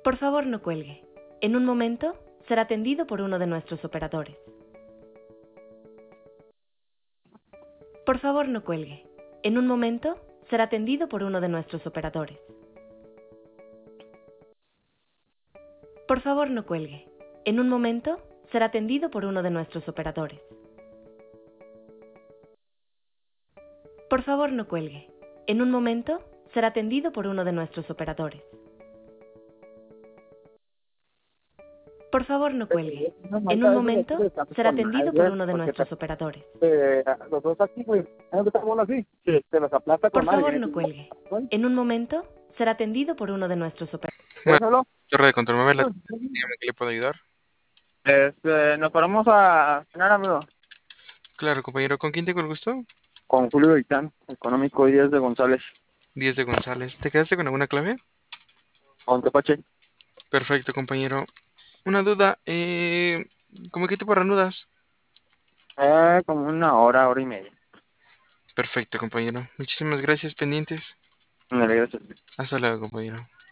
Por favor, no cuelgue. En un momento será atendido por uno de nuestros operadores. Por favor, no cuelgue. En un momento será atendido por uno de nuestros operadores. Por favor, no cuelgue. En un momento será atendido por uno de nuestros operadores. Por favor, no cuelgue. En un momento será atendido por uno de nuestros operadores. Por favor, no cuelgue. No, En un Marta, eso de aquí momento de tanto será con madre, atendido por güey, uno de porque nuestros operadores. los dos aquí, güey, ¿no está bola así? Sí. Te los aplasta con Por madre. favor, Viene no tu- cuelgue. En un momento será atendido por uno de nuestros operadores. Bueno, Déjalo. torre de control, mueve la... Dígame que le puedo ayudar. Nos paramos a cenar, amigo. Claro, compañero, ¿con quién tengo el gusto? Con Julio Gaitán, económico Díaz de González, 10 de González. ¿Te quedaste con alguna clave? con Tepache. Perfecto, compañero. Una duda, ¿cómo qué tipo de ranudas? Como una hora, hora y media. Perfecto, compañero. Muchísimas gracias, pendientes. Me regreso. Hasta luego, compañero.